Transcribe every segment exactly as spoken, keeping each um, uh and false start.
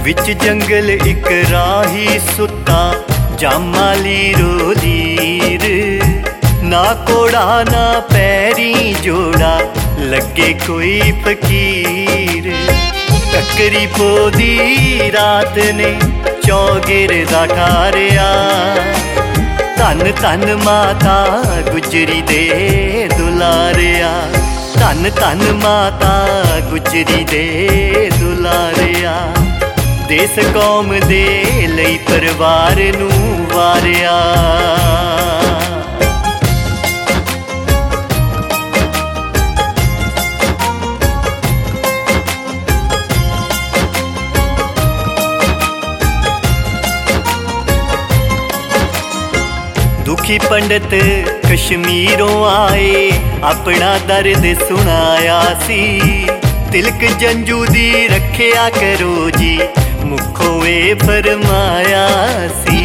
विच जंगल एक राही सुता जामाली रोलीर ना कोड़ा ना पैरी जोड़ा लगे कोई फकीर। ककरी पोदी रात ने चौगिर दा ठारिया धन धन माता गुजरी दे दुलारिया धन धन माता गुजरी दे दुलारिया। देस कौम दे लई परिवार नू वारिया। दुखी पंडित कश्मीरों आए अपना दर्द सुनाया सी। तिलक जंजू दी रखिया करो जी मुखों ए फरमाया सी।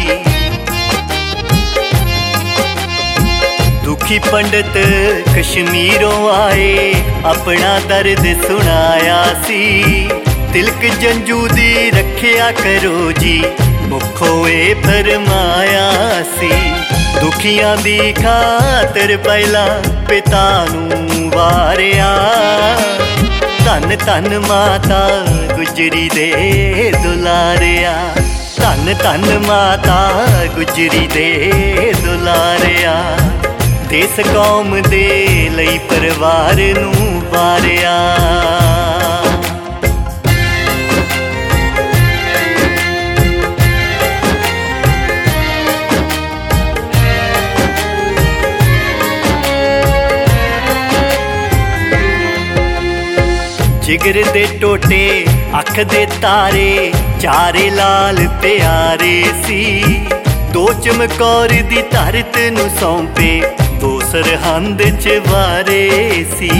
दुखी पंडित कश्मीरों आए अपना दर्द सुनाया सी। तिलक जंजू दी रखिया करो जी मुखों ए फरमाया सी। दुखियां दी खातर पहला पिता नू वारिया धन धन माता गुजरी दे दुलारिया धन धन माता गुजरी दे दुलारिया। देस कौम दे लई परिवार नू वारिया। जिगर दे टोटे अख दे तारे चारे लाल प्यारे सी। दो चमकौर दी धरत नू सौंपे दो सरहंद च वारे सी।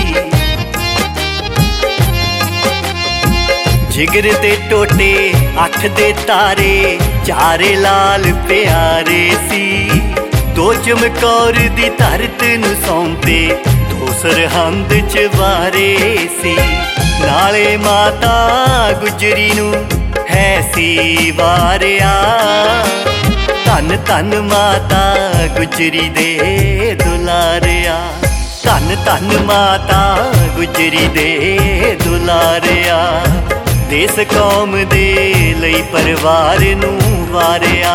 जिगर दे टोटे अख दे तारे चारे लाल प्यारे सी। दो चमकौर दी धरत नू सौंपे दो सरहंद च वारे सी। नाले माता गुजरी नू है सी वारिया धन धन माता गुजरी दे दुलारिया धन धन माता गुजरी दे दुलारिया। देस कौम दे लई परिवार नू वारिया।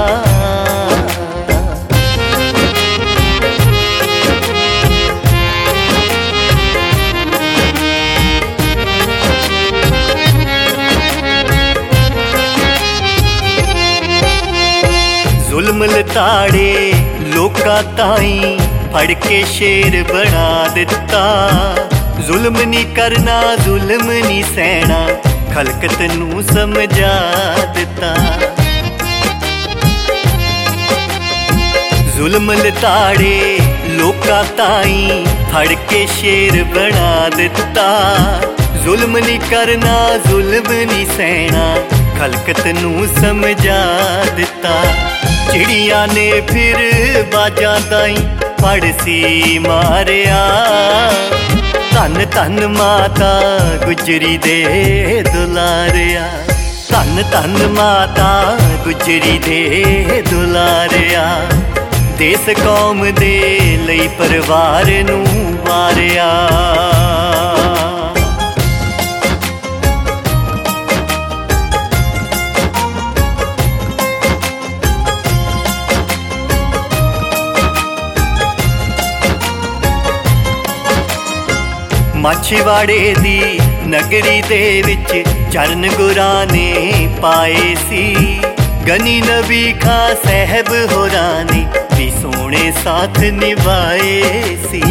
जुल्म लताड़े लोका ताई फड़ के शेर बना दिता। जुल्म नी करना जुल्म नी सहना खलकत नू समझा दिता। जुल्म लताड़े लोका ताई फड़ के शेर बना दिता। जुल्म नी करना जुल्म नी सहना खलकत नू समझा दिता। चिड़िया ने फिर बाजा ताई पड़सी मारिया धन धन माता गुजरी दे दुलारिया धन धन माता गुजरी दे दुलारिया। देस कौम दे लई परिवार नू वारिया। माछीवाड़े दी नगरी दे विच चरण गुरां ने पाए सी। गनी नबी खां साहब होरां ने भी सोने साथ निभाए सी।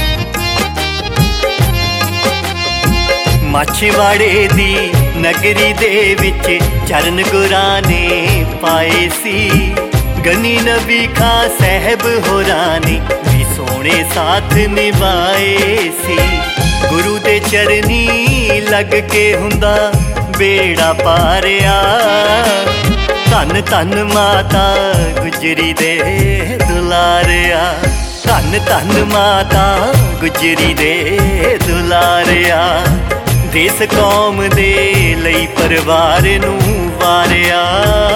माछीवाड़े दी नगरी दे विच चरण गुरां ने पाए सी। गनी नबी खां साहब होरां ने भी सोने साथ निभाए सी। गुरु दे चरनी लग के हुंदा बेड़ा पारिया धन धन माता गुजरी दे दुलारिया धन धन माता गुजरी दे दुलारिया। देस कौम दे लई परिवार नू ਵਾਰਿਆ।